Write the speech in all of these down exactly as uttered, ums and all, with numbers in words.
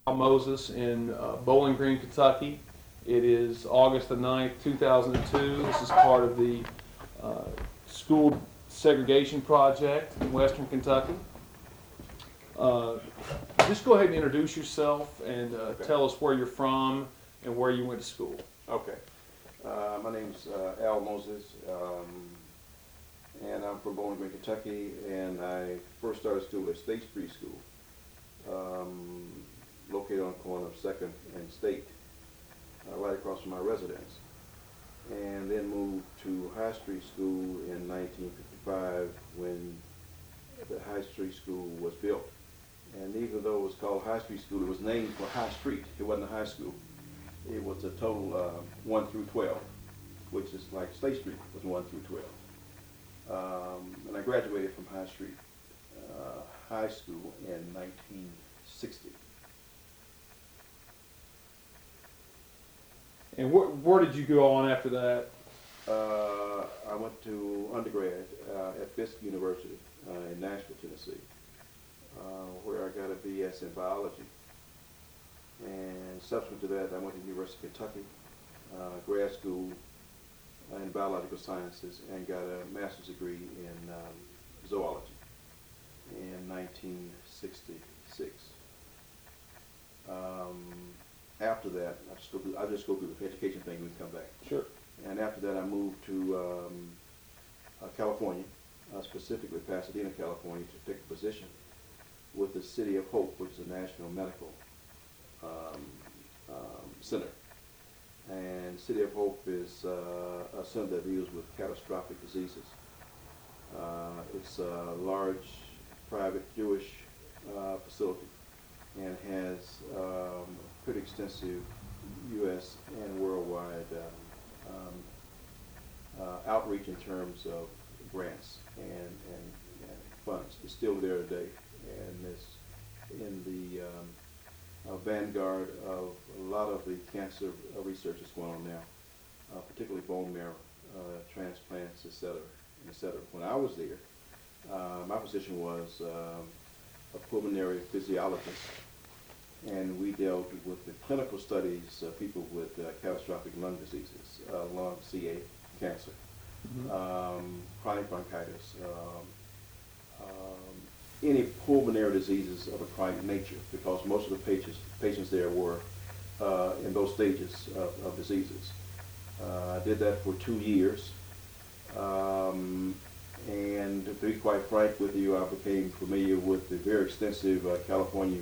Moses in uh, Bowling Green, Kentucky. It is August the ninth, two thousand two. This is part of the uh, school segregation project in Western Kentucky. Uh, just go ahead and introduce yourself and uh, Okay. tell us where you're from and where you went to school. Okay. Uh, my name's uh, Al Moses, um, and I'm from Bowling Green, Kentucky, and I first started school at State Street School, um, located on the corner of second and State, uh, right across from my residence, and then moved to High Street School in nineteen fifty-five when the High Street School was built. And even though it was called High Street School, it was named for High Street. It wasn't a high school. It was a total uh, one through twelve, which is like State Street was one through twelve. Um, and I graduated from High Street uh, High School in nineteen sixty. And wh- where did you go on after that? Uh, I went to undergrad uh, at Fisk University uh, in Nashville, Tennessee, uh, where I got a B S in biology. And subsequent to that, I went to the University of Kentucky, uh, grad school in biological sciences, and got a master's degree in um, zoology in nineteen sixty-six. Um, after that, I just go through, I'll just go through the education thing and we can come back. Sure. And after that, I moved to um, uh, California, uh, specifically Pasadena, California, to take a position with the City of Hope, which is a national medical um, um, center. And City of Hope is uh, a center that deals with catastrophic diseases. Uh, it's a large private Jewish uh, facility and has um, pretty extensive U S and worldwide um, um, uh, outreach in terms of grants and, and, and funds. It's still there today, and it's in the um, uh, vanguard of a lot of the cancer uh, research that's going on now, uh, particularly bone marrow uh, transplants, et cetera, et cetera. When I was there, uh, my position was um, a pulmonary physiologist, and we dealt with the clinical studies of people with uh, catastrophic lung diseases, uh, lung C A cancer, mm-hmm. um, chronic bronchitis, um, um, any pulmonary diseases of a chronic nature, because most of the patients patients there were uh, in those stages of, of diseases. Uh, I did that for two years, um, and to be quite frank with you, I became familiar with the very extensive uh, California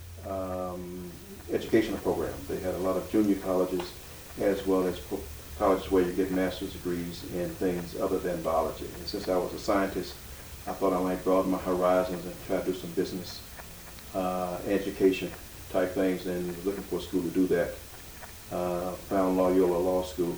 um, educational program. They had a lot of junior colleges as well as colleges where you get master's degrees in things other than biology. And since I was a scientist, I thought I might broaden my horizons and try to do some business uh, education type things, and was looking for a school to do that. Uh, found Loyola Law School,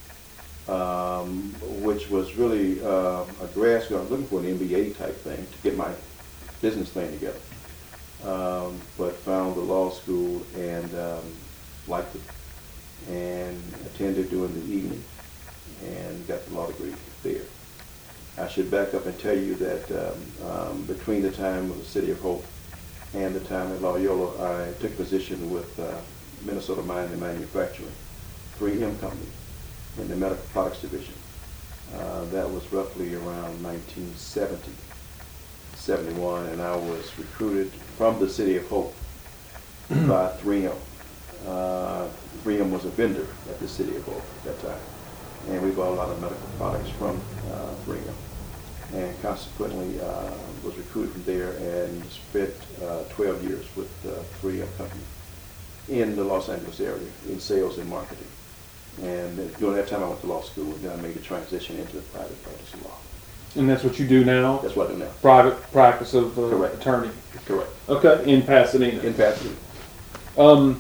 um, which was really uh, a grad school. I was looking for an M B A type thing to get my business thing together. Um, but found the law school and um, liked it, and attended during the evening and got the law degree there. I should back up and tell you that um, um, between the time of the City of Hope and the time at Loyola, I took a position with uh, Minnesota Mining and Manufacturing, three M Company, in the medical products division. Uh, that was roughly around nineteen seventy, seventy-one, and I was recruited from the City of Hope by three M. Uh, three M was a vendor at the City of Hope at that time, and we bought a lot of medical products from uh, three M. And consequently uh, was recruited from there and spent uh, twelve years with uh, three M Company in the Los Angeles area in sales and marketing. And during that time I went to law school, and then I made the transition into the private practice of law. And that's what you do now? That's what I do now. Private practice of uh, Correct. attorney? Correct. Okay, in Pasadena? In Pasadena. Um,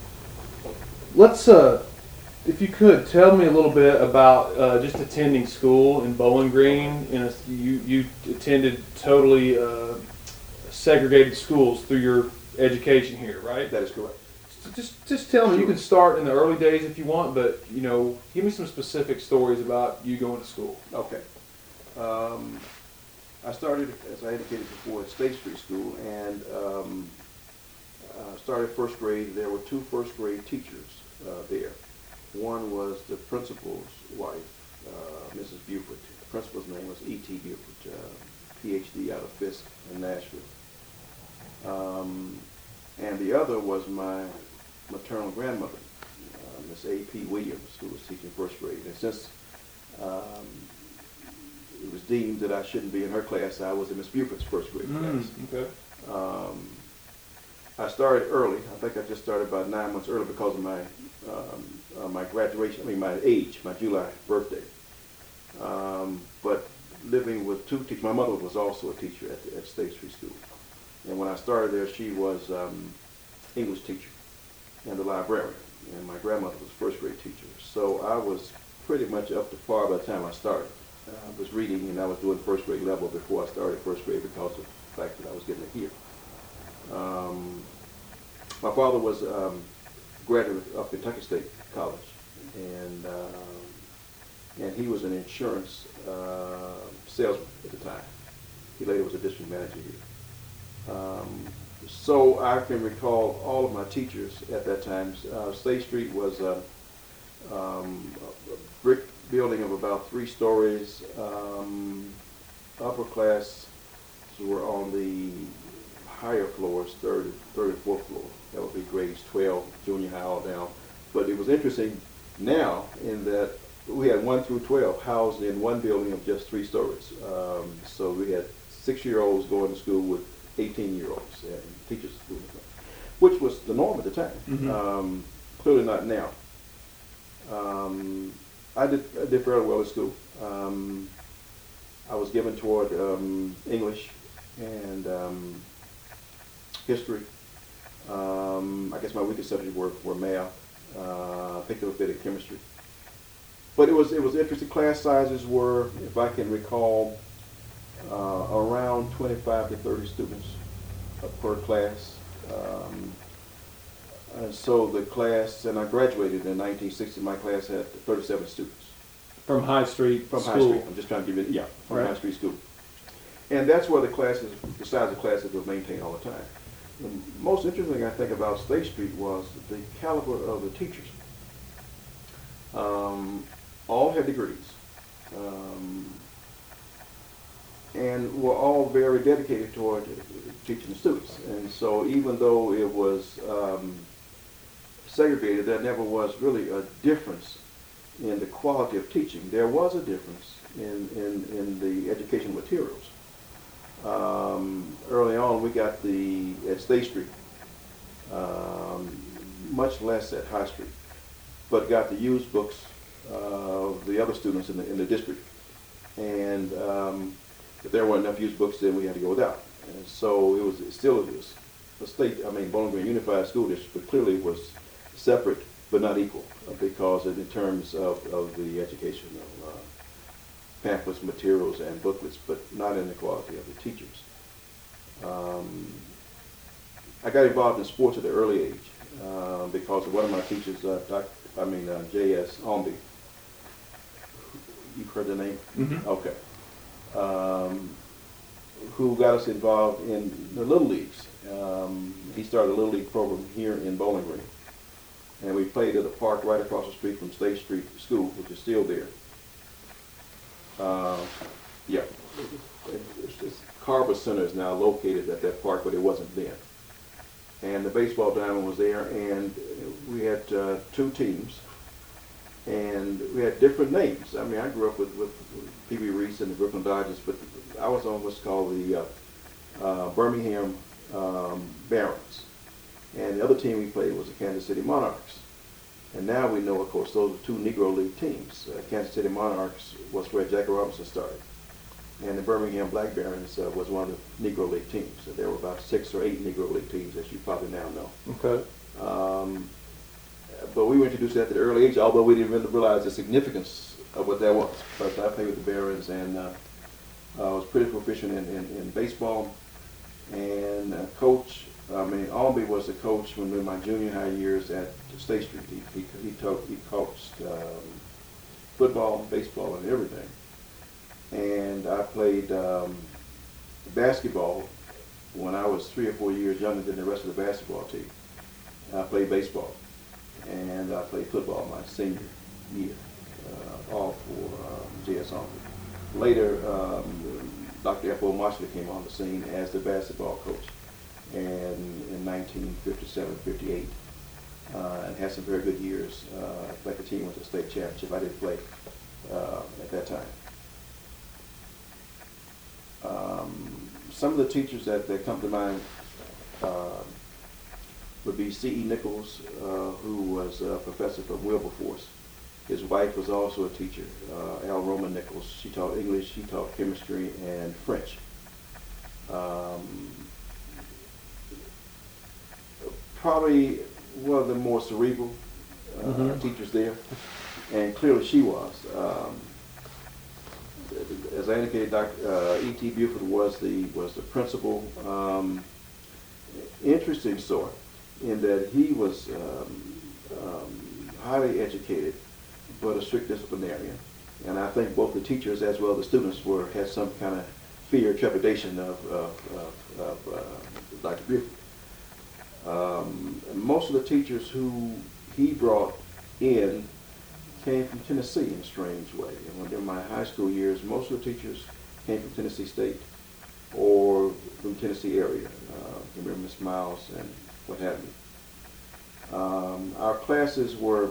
let's, uh, if you could, tell me a little bit about uh, just attending school in Bowling Green. In a, you, you attended totally uh, segregated schools through your education here, right? That is correct. So just, just tell me. You can start in the early days if you want, but you know, give me some specific stories about you going to school. Okay. Um, I started, as I indicated before, at State Street School, and um, uh, started first grade, there were two first grade teachers uh, there. One was the principal's wife, uh, Missus Buford. The principal's name was E T Buford, uh, P H D out of Fisk in Nashville. Um, and the other was my maternal grandmother, uh, Miss A P Williams, who was teaching first grade. And since um, it was deemed that I shouldn't be in her class, I was in Miss Buford's first grade Mm, class. okay. Um, I started early. I think I just started about nine months early because of my um, uh, my graduation, I mean my age, my July birthday. Um, but living with two teachers, my mother was also a teacher at, the, at State Street School. And when I started there, she was um, English teacher and the librarian. And my grandmother was first grade teacher. So I was pretty much up to par by the time I started. I was reading and I was doing first grade level before I started first grade because of the fact that I was getting it here. Um, my father was a um, graduate of Kentucky State College, and uh, and he was an insurance uh, salesman at the time. He later was a district manager here. Um, so I can recall all of my teachers at that time. Uh, State Street was a, um, a brick building of about three stories. Um, upper class were on the higher floors, third, third and fourth floor. That would be grades twelve, junior high, all down. But it was interesting now in that we had one through twelve housed in one building of just three stories. Um, so we had six-year-olds going to school with eighteen-year-olds and teachers, which was the norm at the time. Mm-hmm. Um, clearly not now. Um, I did I did fairly well at school. Um, I was given toward um, English and um, history. Um, I guess my weakest subjects were, were math. Uh, I picked up a bit of chemistry. But it was it was interesting. Class sizes were, if I can recall, uh, around twenty-five to thirty students per class. Um, and so the class, and I graduated in nineteen sixty. My class had thirty-seven students. From High Street From School. High Street. I'm just trying to give you, yeah, from Right. High Street School. And that's where the classes, the size of classes was maintained all the time. The most interesting thing I think about State Street was the caliber of the teachers. Um, all had degrees, um, and were all very dedicated toward teaching the students. And so even though it was um, segregated, there never was really a difference in the quality of teaching. There was a difference in, in, in the educational materials. Um, early on, we got the, at State Street, um, much less at High Street, but got the used books of the other students in the, in the district. And um, if there weren't enough used books, then we had to go without. And so it was, it still was a state, I mean, Bowling Green Unified School District, but clearly was separate but not equal, uh, because in terms of, of the educational uh, pamphlets, materials, and booklets, but not in the quality of the teachers. Um, I got involved in sports at an early age uh, because of one of my teachers, uh, Doc, I mean uh, J S Almby. You've heard the name? Mm-hmm. Okay. Um, who got us involved in the Little Leagues. Um, he started a Little League program here in Bowling Green. And we played at a park right across the street from State Street School, which is still there. Uh, yeah. It's, it's, Carver Center is now located at that park, but it wasn't then. And the baseball diamond was there, and we had uh, two teams, and we had different names. I mean, I grew up with, with Pee Wee Reese and the Brooklyn Dodgers, but I was on what's called the uh, uh, Birmingham um, Barons. And the other team we played was the Kansas City Monarchs. And now we know, of course, those are two Negro League teams. Uh, Kansas City Monarchs was where Jackie Robinson started. And the Birmingham Black Barons uh, was one of the Negro League teams. So there were about six or eight Negro League teams, as you probably now know. Okay. Um, but we were introduced at an early age, although we didn't really realize the significance of what that was. But I played with the Barons, and uh, I was pretty proficient in, in, in baseball. And uh, coach, I mean, Almby was the coach when in my junior high years at State Street. He he he, taught, he coached um, football, baseball, and everything. And I played um, basketball when I was three or four years younger than the rest of the basketball team. I played baseball, and I played football my senior year, uh, all for um, J S Arthur. Later, um, Doctor F O Marshall came on the scene as the basketball coach, and in nineteen fifty-seven fifty-eight, uh, and had some very good years. Uh, in fact, the team went to the state championship. I didn't play uh, at that time. Um, some of the teachers that, that come to mind uh, would be C E Nichols, uh, who was a professor from Wilberforce. His wife was also a teacher, uh, Al Roman Nichols. She taught English, she taught chemistry and French. Um, probably one of the more cerebral uh, mm-hmm. teachers there, and clearly she was. Um, as I indicated, Doctor Uh, E T Buford was the was the principal. Um, interesting sort, in that he was um, um, highly educated, but a strict disciplinarian. And I think both the teachers as well as the students were had some kind of fear, trepidation of, of, of, of uh, Doctor Buford. Um, most of the teachers who he brought in came from Tennessee in a strange way. And during my high school years, most of the teachers came from Tennessee State or from Tennessee area. Uh, I remember Miss Miles and what have you. Um, our classes were,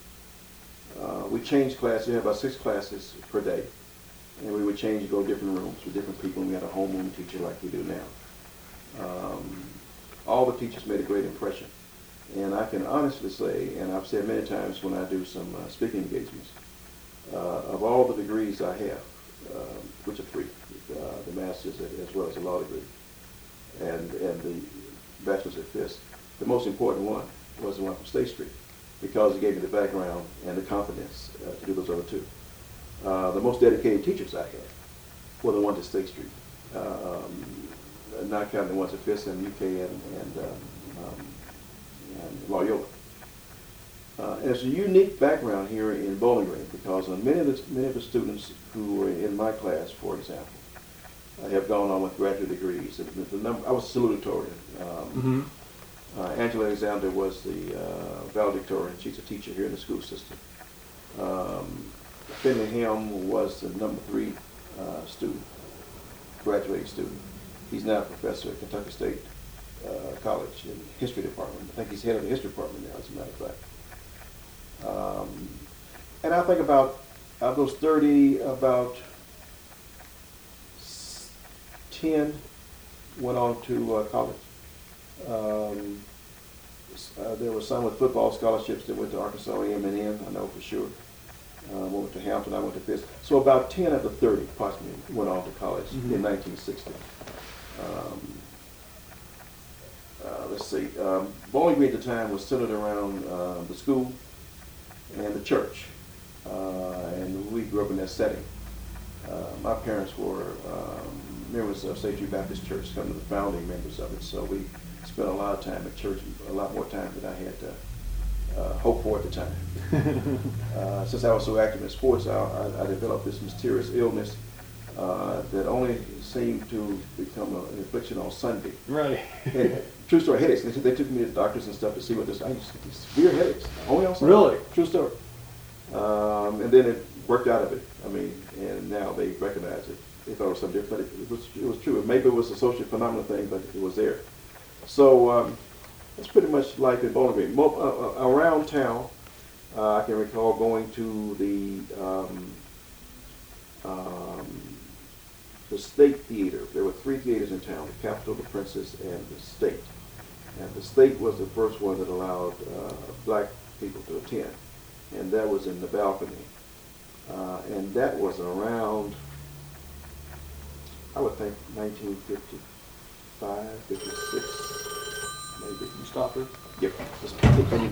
uh, we changed classes. We had about six classes per day. And we would change and go to different rooms with different people. And we had a homeroom teacher like we do now. Um, all the teachers made a great impression. And I can honestly say, and I've said many times when I do some uh, speaking engagements, uh, of all the degrees I have, uh, which are three, uh, the master's as well as the law degree, and, and the bachelor's at Fisk, the most important one was the one from State Street, because it gave me the background and the confidence uh, to do those other two. Uh, the most dedicated teachers I had were the ones at State Street, uh, um, not counting the ones at Fisk and U K and, and um, um, and Loyola. Uh, and it's a unique background here in Bowling Green, because uh, many of the many of the students who were in my class, for example, uh, have gone on with graduate degrees. The, the number, I was salutatorian. Um, mm-hmm. uh, Angela Alexander was the uh, valedictorian. She's a teacher here in the school system. Um, Finley Helm was the number three uh, student, graduating student. He's now a professor at Kentucky State Uh, college in the history department. I think he's head of the history department now, as a matter of fact. Um, and I think about, of those thirty, about ten went on to uh, college. Um, uh, there were some with football scholarships that went to Arkansas A and M, I know for sure. Uh, one went to Hampton, I went to Fisk. So about ten of the thirty, approximately, went on to college mm-hmm. in nineteen sixty. Um, Uh, let's see, um, Bowling Green at the time was centered around uh, the school and the church, uh, and we grew up in that setting. Uh, my parents were um, members of State Street Baptist Church, some of the founding members of it, so we spent a lot of time at church, a lot more time than I had to uh, hope for at the time. uh, since I was so active in sports, I, I, I developed this mysterious illness uh, that only seemed to become a, an affliction on Sunday. Right. And, true story, headaches. They, they took me to the doctors and stuff to see what this. I used to get severe headaches. Only on Sunday. Really? True story. Um, and then it worked out of it. I mean, and now they recognize it. They thought it was something different, but it, it was it was true. Maybe it was a social phenomenon thing, but it was there. So um, that's pretty much life in Bowling Green. Mo- uh, uh, around town, uh, I can recall going to the um, um, the State Theater. There were three theaters in town: the Capitol, the Princess, and the State. And the State was the first one that allowed uh, black people to attend, and that was in the balcony. Uh, and that was around, I would think, nineteen fifty-five, fifty-six, maybe. You stop it? Yep. Just continue.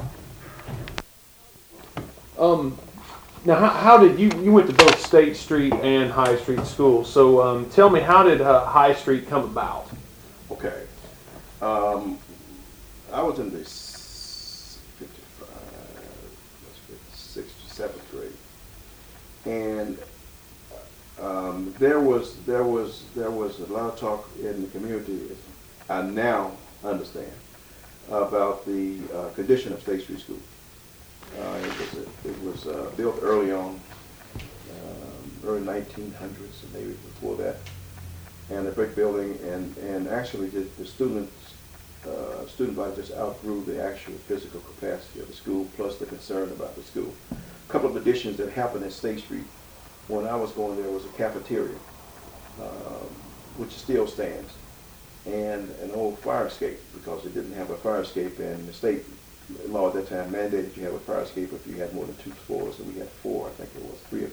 Um, now, how, how did you, you went to both State Street and High Street schools, so um, tell me, how did uh, High Street come about? Okay. Um, I was in the fifty-five, fifty-sixth, seventh grade, and um, there was there was there was a lot of talk in the community. I now understand about the uh, condition of State Street School. Uh, it was, a, it was uh, built early on, um, early nineteen hundreds, and maybe before that, and a brick building, and, and actually the, the students, uh, student body just outgrew the actual physical capacity of the school, plus the concern about the school. A couple of additions that happened at State Street. When I was going there was a cafeteria, um, which still stands, and an old fire escape, because it didn't have a fire escape, and the state law at that time mandated you have a fire escape if you had more than two floors, and we had four, I think it was three or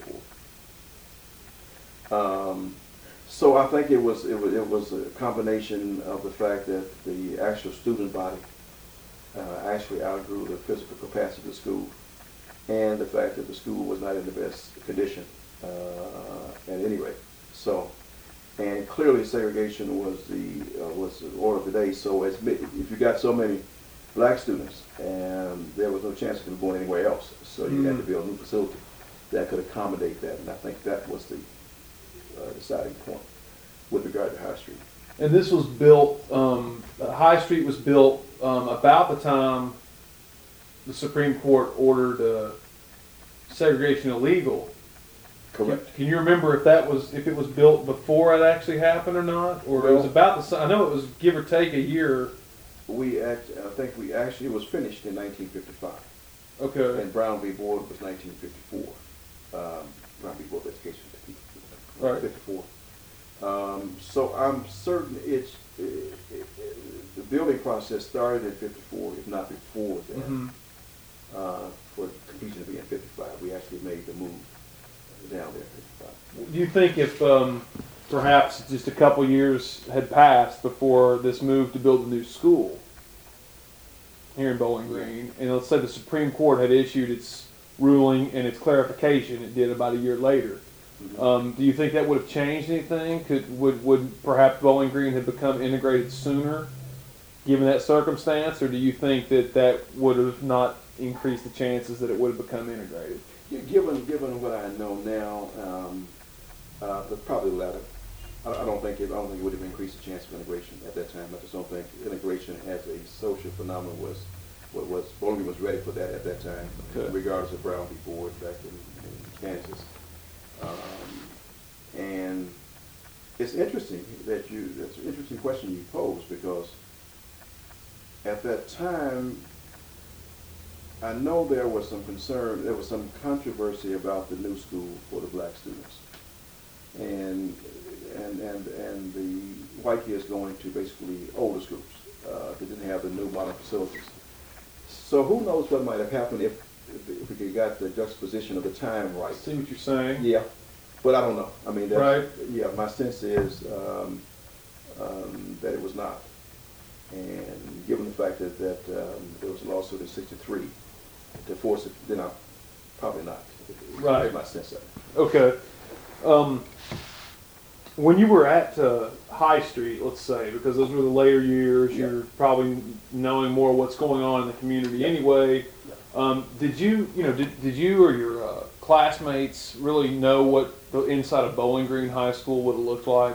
four. Um, so I think it was, it was it was a combination of the fact that the actual student body uh, actually outgrew the physical capacity of the school, and the fact that the school was not in the best condition uh, at any rate. So, and clearly segregation was the uh, was the order of the day. So as if you got so many black students, and there was no chance of them going anywhere else, so you mm. had to build a new facility that could accommodate that, and I think that was the uh, deciding point with regard to High Street. And this was built, um, High Street was built um, about the time the Supreme Court ordered uh, segregation illegal. Correct. Can, can you remember if that was if it was built before it actually happened or not, or well, it was about the? I know it was give or take a year. We act, I think we actually it was finished in nineteen fifty-five. Okay. And Brown v. Board was nineteen fifty-four. Um, Brown v. Board of Education, right. fifty-four. Um, so I'm certain it's it, it, it, the building process started in fifty-four, if not before that. Mm-hmm. Uh, for completion to be in fifty-five, we actually made the move down there. fifty-five. Do you think if um, perhaps just a couple years had passed before this move to build a new school here in Bowling Green, and let's say the Supreme Court had issued its ruling and its clarification, it did about a year later, mm-hmm. um, do you think that would have changed anything? Could would would perhaps Bowling Green have become integrated sooner, given that circumstance, or do you think that that would have not increased the chances that it would have become integrated? Yeah, given given what I know now, um, uh, but probably the latter. I, I don't think it. I don't think it would have increased the chance of integration at that time. I just don't think integration as a social phenomenon was what was Bowling Green was ready for that at that time, okay. regardless of Brown v. Board back in, in Kansas. Um, and it's interesting that you. That's an interesting question you pose, because at that time, I know there was some concern, there was some controversy about the new school for the black students, and and and and the white kids going to basically older schools uh, that didn't have the new modern facilities. So who knows what might have happened if if, if we got the juxtaposition of the time right. I see what you're saying. Yeah, but I don't know. I mean, that's, right. Yeah, my sense is um, um, that it was not, and given the fact that that um, there was a lawsuit in sixty-three. To force it, then I probably not. Right. That's my sense of it. Okay. Um, when you were at uh, High Street, let's say, because those were the later years, yeah. You're probably knowing more what's going on in the community yeah. anyway. Yeah. Um, did you, you know, did, did you or your uh, classmates really know what the inside of Bowling Green High School would have looked like?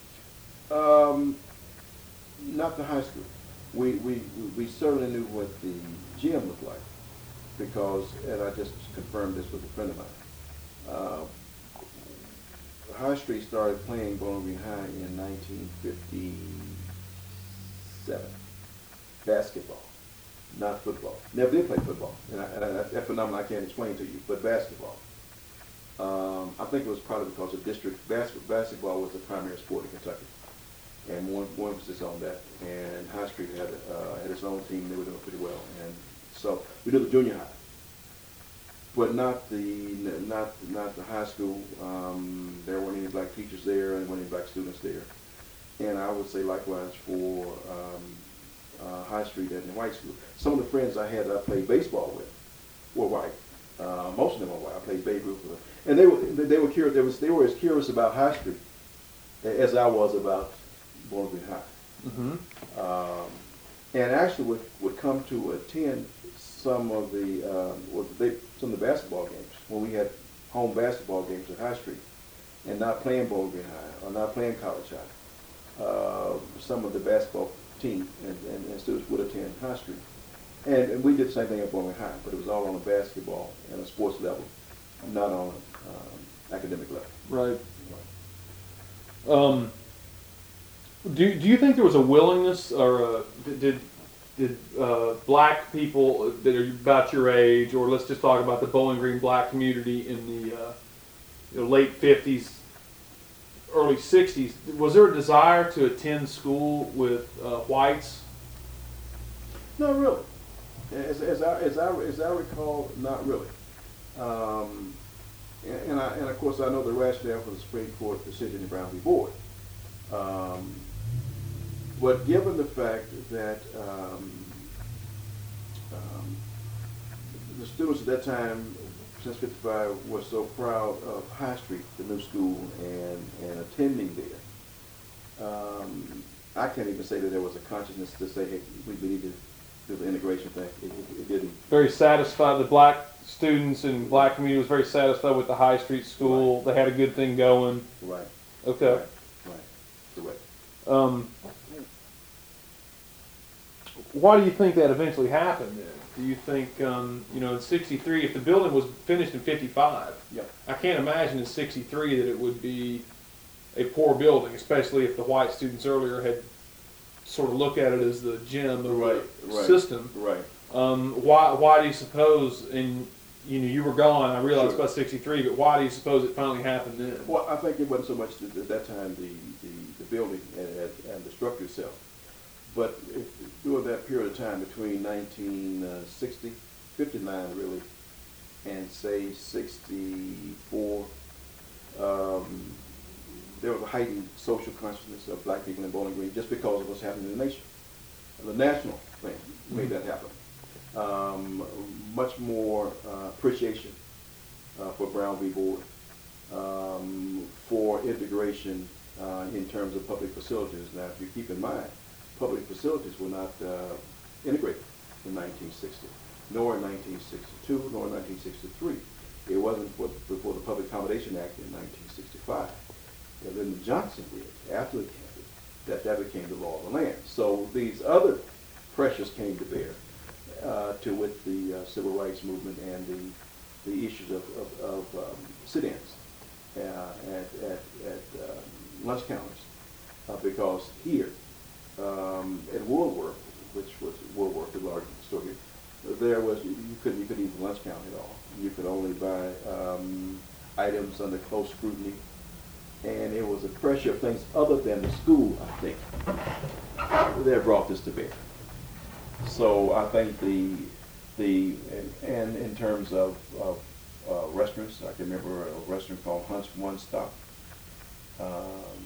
Um, not the high school. We we we certainly knew what the gym looked like, because, and I just confirmed this with a friend of mine, uh, High Street started playing Bowling Green High in nineteen fifty-seven. Basketball, not football. Never did play football, and, I, and I, that phenomenon I can't explain to you, but basketball. Um, I think it was probably because the district bas- basketball was the primary sport in Kentucky, and more, more emphasis on that. And High Street had uh, had its own team; they were doing pretty well, and so we did the junior high, but not the not not the high school. Um, there weren't any black teachers there, and there weren't any black students there. And I would say likewise for um, uh, High Street and the white school. Some of the friends I had that I played baseball with were white. Uh, most of them were white. I played Babe Ruth with them, and they were they were curious. They was they were as curious about High Street as I was about Bowling Green High. Mm-hmm. Um, and actually would would come to attend some of the um, well, they, some of the basketball games when we had home basketball games at High Street, and not playing Bowling Green High or not playing College High. Uh, some of the basketball team, and, and, and students would attend High Street. And, and we did the same thing at Bowling High, but it was all on a basketball and a sports level, not on an um, academic level. Right. Um, do, do you think there was a willingness, or a, did, did uh, black people that are about your age, or let's just talk about the Bowling Green black community in the uh, you know, late fifties, early sixties, was there a desire to attend school with uh, whites? Not really. As, as, I, as, I, as I recall, not really. Um, and, and, I, and of course, I know the rationale for the Supreme Court decision in Brown v. Board. Um, but given the fact that um, um, the students at that time, since fifty-five, were so proud of High Street, the new school, and, and attending there, um, I can't even say that there was a consciousness to say, hey, we need to do the integration thing. It, it, it didn't. Very satisfied, the black students and black community was very satisfied with the High Street school. Right. They had a good thing going. Right. Okay. Right. Right. Correct. Um, why do you think that eventually happened then? Do you think, um, you know, in sixty-three, if the building was finished in fifty-five, Yep. I can't imagine in sixty-three that it would be a poor building, especially if the white students earlier had sort of looked at it as the gem of Right, the right, system. Right. Um, why, why do you suppose, and you know, you were gone, I realize Sure. about sixty-three, but why do you suppose it finally happened then? Well, I think it wasn't so much at that time the, the, the building and, and the structure itself, but if, during that period of time between nineteen sixty, fifty-nine really, and say sixty-four, um, there was a heightened social consciousness of black people in Bowling Green just because of what's happening in the nation. The national thing made that happen. Um, much more uh, appreciation uh, for Brown v. Board, um, for integration uh, in terms of public facilities. Now, if you keep in mind, public facilities were not uh, integrated in nineteen sixty, nor in nineteen sixty-two, nor in nineteen sixty-three. It wasn't for, before the Public Accommodation Act in nineteen sixty-five. And then Johnson did, after the campus, that that became the law of the land. So these other pressures came to bear, uh, to with the uh, civil rights movement and the, the issues of, of, of um, sit-ins uh, at, at, at um, lunch counters. Uh, because here, um, at Woolworth, which was Woolworth, the large store here, there was, you couldn't, you couldn't eat the lunch counter at all. You could only buy um, items under close scrutiny. And it was a pressure of things other than the school, I think, that brought this to bear. So I think the, the and, and in terms of, of uh, restaurants, I can remember a restaurant called Hunt's One Stop um,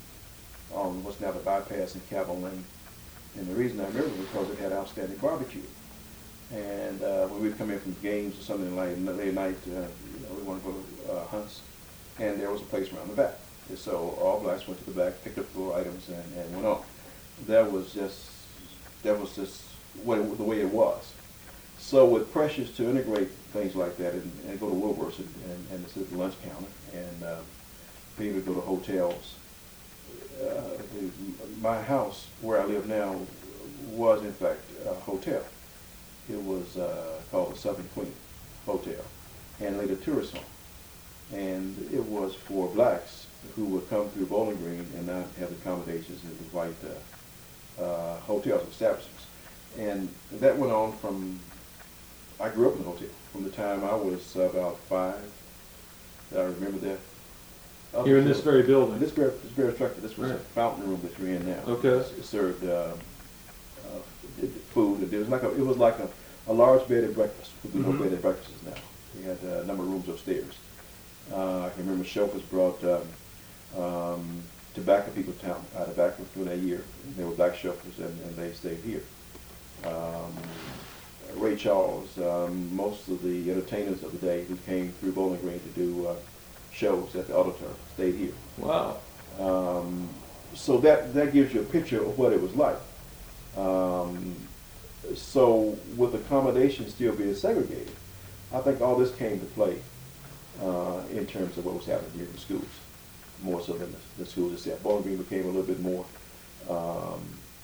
on what's now the bypass in Cabell Lane. And the reason I remember was because it had outstanding barbecue. And uh, when we'd come in from games or something like late at night, uh, you know, we wanted to go to uh, Hunt's. And there was a place around the back. And so all blacks went to the back, picked up the little items, and, and went on. That was just, that was just what it, the way it was. So with pressures to integrate things like that and, and go to Woolworths and, and, and sit at the lunch counter and uh, be able to go to hotels, uh, my house where I live now was in fact a hotel. It was uh, called the Southern Queen Hotel, and later tourist home. And it was for blacks who would come through Bowling Green and not have accommodations in the white uh, uh, hotels, establishments. And that went on from, I grew up in the hotel, from the time I was about five. I remember that. Up Here in this very building? This very, this very structure. This was Right. a fountain room that you're in now. Okay. It served uh, uh, food. It was like a, it was like a, a large bed and breakfast. We do Mm-hmm. no bed and breakfasts now. We had uh, a number of rooms upstairs. Uh, I can remember chauffeurs brought um, um, tobacco people to town, uh, tobacco through that year. They were black chauffeurs, and, and they stayed here. Um, Ray Charles, um, most of the entertainers of the day who came through Bowling Green to do uh, shows at the Auditorium stayed here. Wow. Um, so that, that gives you a picture of what it was like. Um, so with accommodations still being segregated, I think all this came to play uh, in terms of what was happening here in the schools, more so than the, the schools itself. Bowling Green became a little bit more um,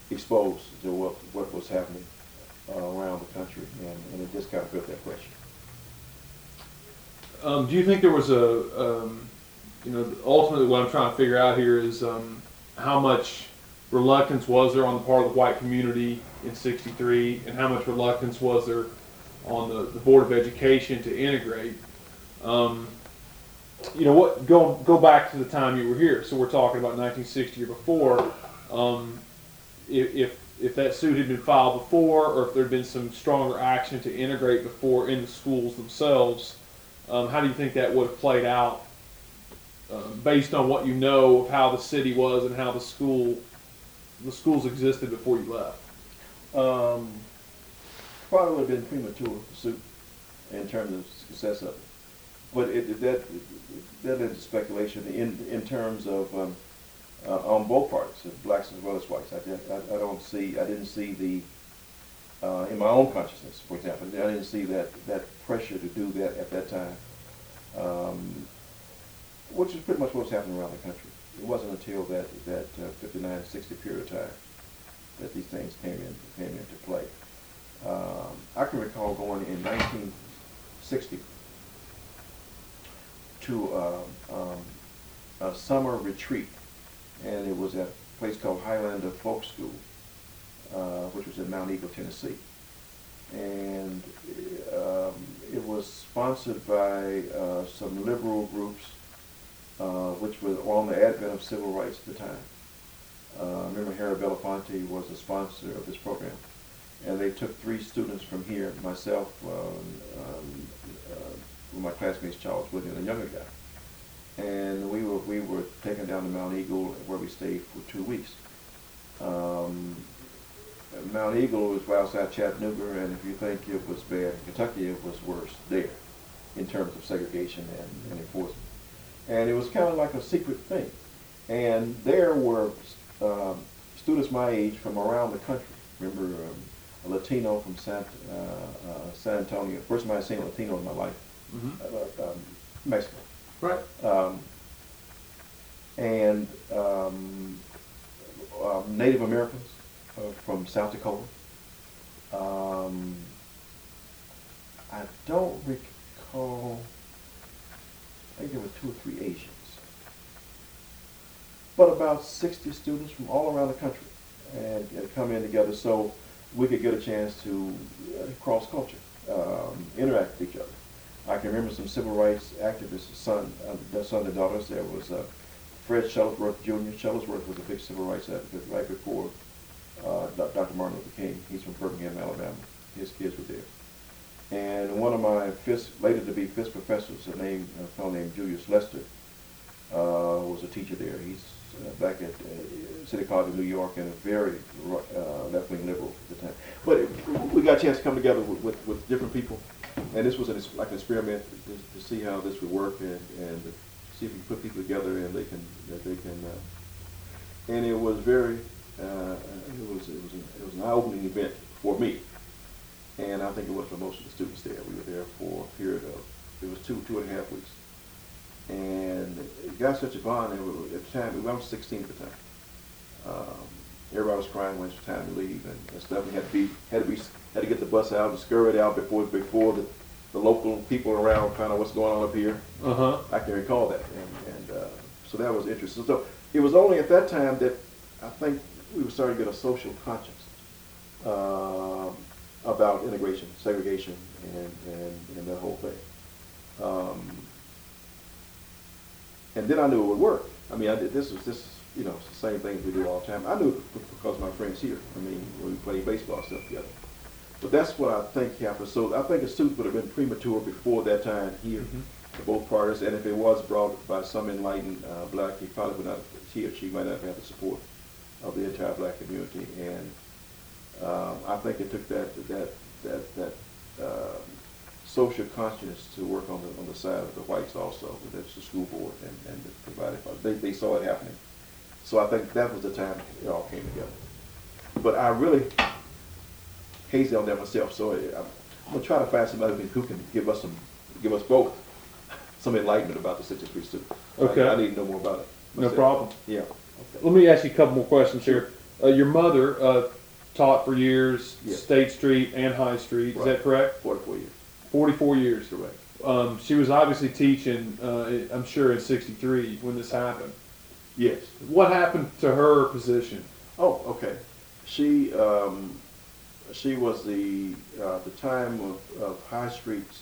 exposed to what, what was happening uh, around the country, and, and it just kind of built that pressure. Um, do you think there was a, um, you know, ultimately what I'm trying to figure out here is um, how much reluctance was there on the part of the white community in sixty-three, and how much reluctance was there on the, the Board of Education to integrate? Um, you know, what go go back to the time you were here. So we're talking about nineteen sixty or before. Um, if, if if that suit had been filed before, or if there had been some stronger action to integrate before in the schools themselves, um, how do you think that would have played out, um, based on what you know of how the city was and how the school the schools existed before you left? Um, probably would have been premature pursuit in terms of success of it, but it, it, that that is speculation in in terms of um, uh, on both parties, blacks as well as whites. I, I, I don't see, I didn't see the uh, in my own consciousness, for example, I didn't see that that pressure to do that at that time, um, which is pretty much what was happening around the country. It wasn't until that that uh, fifty-nine sixty period of time that these things came in came into play. Um, I can recall going in nineteen sixty to uh, um, a summer retreat, and it was at a place called Highlander Folk School, uh, which was in Mount Eagle, Tennessee. And um, it was sponsored by uh, some liberal groups, uh, which were on the advent of civil rights at the time. Uh, I remember Harry Belafonte was the sponsor of this program. And they took three students from here, myself, um, um, uh, my classmates, Charles Woodard, and a younger guy. And we were we were taken down to Mount Eagle, where we stayed for two weeks. Um, Mount Eagle was right outside Chattanooga, and if you think it was bad in Kentucky, it was worse there in terms of segregation and, and enforcement. And it was kind of like a secret thing. And there were um, students my age from around the country. Remember, um, a Latino from San, uh, uh, San Antonio. First time I seen a Latino in my life. Mm-hmm. uh, um, Mexico. Right. Um, and um, uh, Native Americans uh, from South Dakota. Um, I don't recall, I think there were two or three Asians. But about sixty students from all around the country and, and come in together so we could get a chance to uh, cross culture, um, interact with each other. I can remember some civil rights activists' son, uh, their son and daughters. There was uh, Fred Shuttlesworth Junior Shuttlesworth was a big civil rights advocate right before uh, Doctor Martin Luther King. He's from Birmingham, Alabama. His kids were there. And one of my Fisk, later to be Fisk professors, a, name, a fellow named Julius Lester, uh, was a teacher there. He's uh, back at uh, City College of New York and a very uh, left-wing liberal at the time. But it, we got a chance to come together with, with, with different people. And this was an, like an experiment to, to see how this would work, and, and to see if we can put people together and they can, that they can. Uh, and it was very, uh, it was it was an, it was an eye-opening event for me, and I think it was for most of the students there. We were there for a period of, it was two two and a half weeks, and it got such a bond. And we were, at the time, we were sixteen at the time. Um, everybody was crying when it was time to leave and, and stuff. We had to be had to be. Had to get the bus out and scurry it out before before the, the local people around kind of what's going on up here. Uh-huh. I can recall that, and, and uh, so that was interesting. So it was only at that time that I think we were starting to get a social conscience uh, about integration, segregation, and and, and that whole thing. Um, and then I knew it would work. I mean, I did, this was this you know it's the same thing we do all the time. I knew it because of my friends here. I mean, when we played baseball stuff together. But that's what I think happened. So I think a suit would have been premature before that time here, mm-hmm. for both parties. And if it was brought by some enlightened uh, black, he probably would not, he or she might not have the support of the entire black community. And um, I think it took that that that that uh, social consciousness to work on the on the side of the whites also. That's the school board and and the provided. They they saw it happening. So I think that was the time it all came together. But I really hazy on that myself, so I'm, I'm gonna try to find somebody who can, who can give us some, give us both some enlightenment about the sixty-three student. Okay. I, I need to know more about it. No problem. Yeah. Okay. Let me ask you a couple more questions here. Uh, your mother uh, taught for years, Yes. State Street and High Street. Is Right. that correct? Forty-four years. Forty-four years. Correct. Um, she was obviously teaching. Uh, I'm sure in sixty-three when this happened. Yes. What happened to her position? Oh, okay. She um, she was the uh, the time of, of High Street's.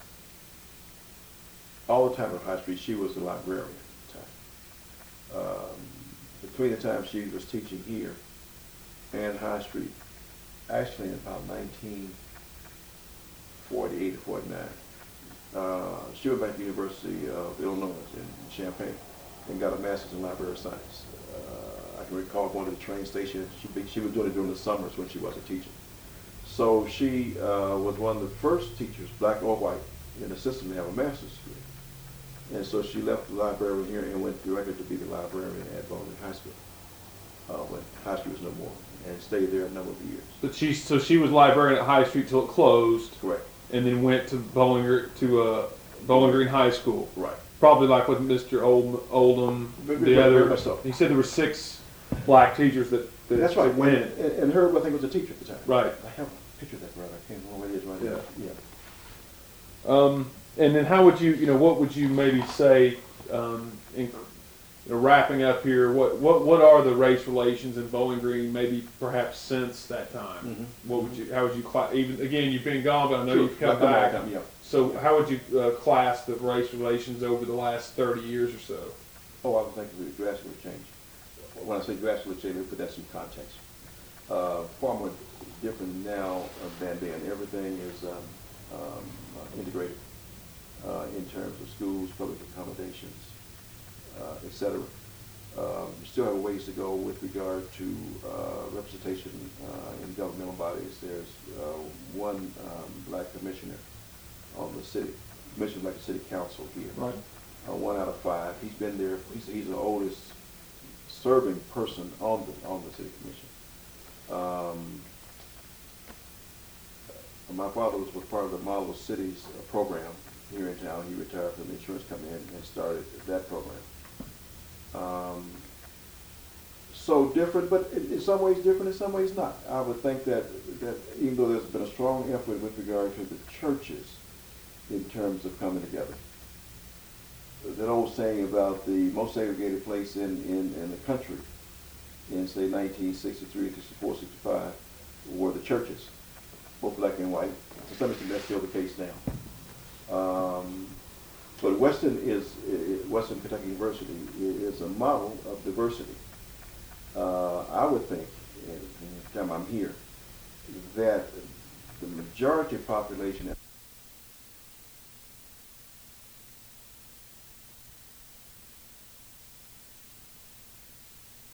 All the time of High Street, she was the librarian at the time. Um, between the time she was teaching here and High Street, actually in about nineteen forty-eight or forty-nine, uh, she went back to the University of Illinois in Champaign and got a master's in library science. Uh, I can recall going to the train station. She, be, she was doing it during the summers when she wasn't teaching. So she uh, was one of the first teachers, black or white, in the system to have a master's degree. And so she left the library here and went directly to be the librarian at Bowling High School, uh, when High Street was no more, and stayed there a number of years. But she, so she was librarian at High Street till it closed, Correct. and then went to Bowling Gr- to uh, Bowling Green High School. Right. Probably like with Mister Old, Oldham, Very- the very- other. very much so. He said there were six black teachers that, that, That's right. that went. And, and Herb, I think, was a teacher at the time. Right. I have a picture of that brother. I can't remember what it is right Yeah. now. Yeah. Um, and then how would you, you know, what would you maybe say, um, in you know, wrapping up here, what, what, what are the race relations in Bowling Green, maybe perhaps since that time? Mhm. What would you, how would you, cla- even, again, you've been gone, but I know Sure. you've come I've come back. back, yeah. So how would you uh, class the race relations over the last thirty years or so? Oh, I would think it would drastically change. When I say drastically change, let me put that in context. Uh, far more different now than then. Everything is um, um, uh, integrated uh, in terms of schools, public accommodations, uh, et cetera. Um, we still have a ways to go with regard to uh, representation uh, in governmental bodies. There's uh, one um, black commissioner on the city, commissioner like the city council here. Right. Uh, one out of five. He's been there. He's, he's the oldest serving person on the on the city commission. Um, uh, my father was, was part of the Model Cities uh, program here in town. He retired from the insurance company and, and started that program. Um, so different, but in, in some ways different, in some ways not. I would think that that even though there's been a strong effort with regard to the churches in terms of coming together. That old saying about the most segregated place in, in, in the country in, say, nineteen sixty-three, sixty-four, sixty-five, were the churches, both black and white. To some extent, that's still the case now. Um, but Western is, Western Kentucky University is a model of diversity. Uh, I would think, in the time I'm here, that the majority population